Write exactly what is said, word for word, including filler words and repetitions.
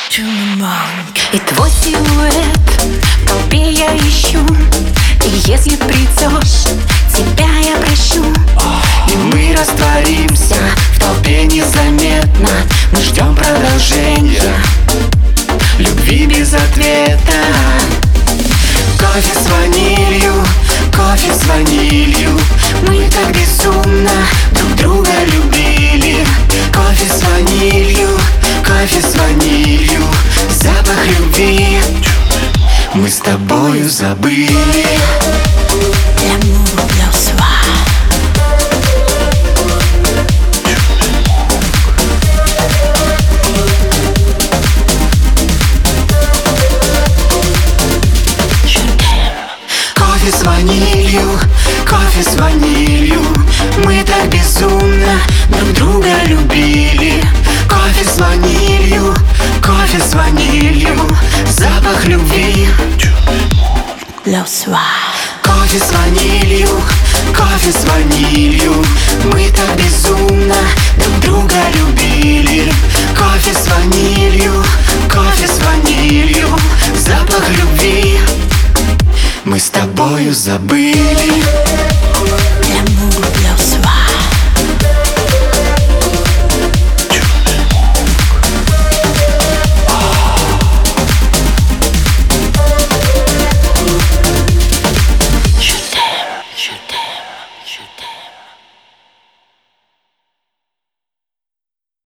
И твой силуэт в толпе я ищу, и если придешь, тебя я прощу. И мы растворимся в толпе незаметно. Мы ждем продолжения любви без ответа. Кофе с ванилью, кофе с ванилью. Мы так безумно друг друга любили. Кофе с ванилью, кофе с ванилью. Запах любви мы с тобою забыли. L'amour blanc soir. Кофе с ванилью, кофе с ванилью. Мы так безумно друг друга любили. Кофе с ванилью, кофе с ванилью. Запах любви Le soir. Кофе с ванилью, кофе с ванилью. Мы так безумно друг друга любили. Кофе с ванилью, кофе с ванилью. Запах любви мы с тобою забыли.